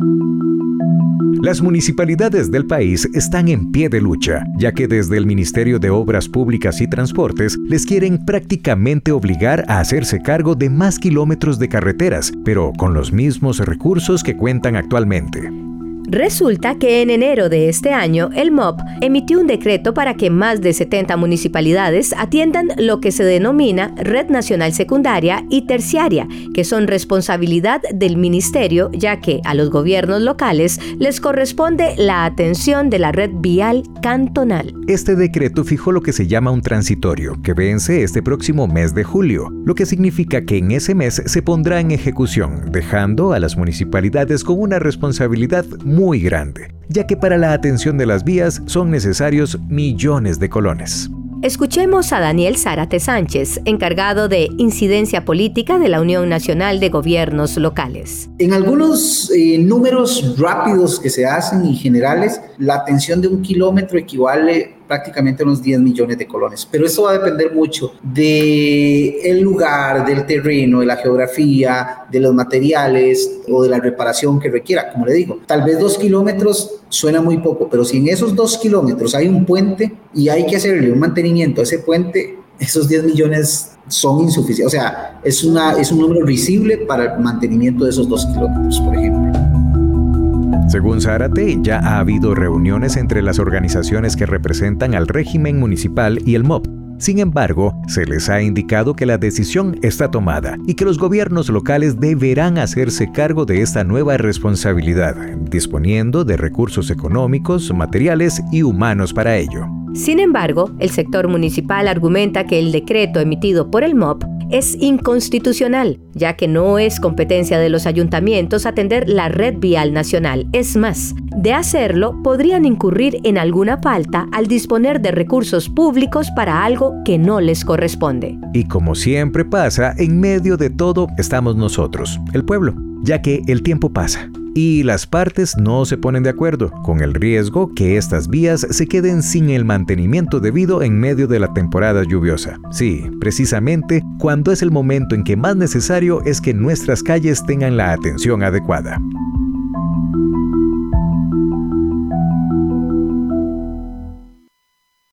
Las municipalidades del país están en pie de lucha, ya que desde el Ministerio de Obras Públicas y Transportes les quieren prácticamente obligar a hacerse cargo de más kilómetros de carreteras, pero con los mismos recursos que cuentan actualmente. Resulta que en enero de este año, el MOP emitió un decreto para que más de 70 municipalidades atiendan lo que se denomina Red Nacional Secundaria y Terciaria, que son responsabilidad del ministerio, ya que a los gobiernos locales les corresponde la atención de la red vial cantonal. Este decreto fijó lo que se llama un transitorio, que vence este próximo mes de julio, lo que significa que en ese mes se pondrá en ejecución, dejando a las municipalidades con una responsabilidad muy grande, ya que para la atención de las vías son necesarios millones de colones. Escuchemos a Daniel Zárate Sánchez, encargado de Incidencia Política de la Unión Nacional de Gobiernos Locales. En algunos números rápidos que se hacen y generales, la atención de 1 kilómetro equivale prácticamente a unos 10 millones de colones. Pero esto va a depender mucho del lugar, del terreno, de la geografía, de los materiales o de la reparación que requiera. Como le digo, tal vez 2 kilómetros suena muy poco, pero si en esos 2 kilómetros hay un puente y hay que hacerle un mantenimiento a ese puente, esos 10 millones son insuficientes. O sea, es un número risible para el mantenimiento de esos 2 kilómetros, por ejemplo. Según Zárate, ya ha habido reuniones entre las organizaciones que representan al régimen municipal y el MOP. Sin embargo, se les ha indicado que la decisión está tomada y que los gobiernos locales deberán hacerse cargo de esta nueva responsabilidad, disponiendo de recursos económicos, materiales y humanos para ello. Sin embargo, el sector municipal argumenta que el decreto emitido por el MOP es inconstitucional, ya que no es competencia de los ayuntamientos atender la red vial nacional. Es más, de hacerlo, podrían incurrir en alguna falta al disponer de recursos públicos para algo que no les corresponde. Y como siempre pasa, en medio de todo estamos nosotros, el pueblo, ya que el tiempo pasa y las partes no se ponen de acuerdo, con el riesgo que estas vías se queden sin el mantenimiento debido en medio de la temporada lluviosa. Sí, precisamente cuando es el momento en que más necesario es que nuestras calles tengan la atención adecuada.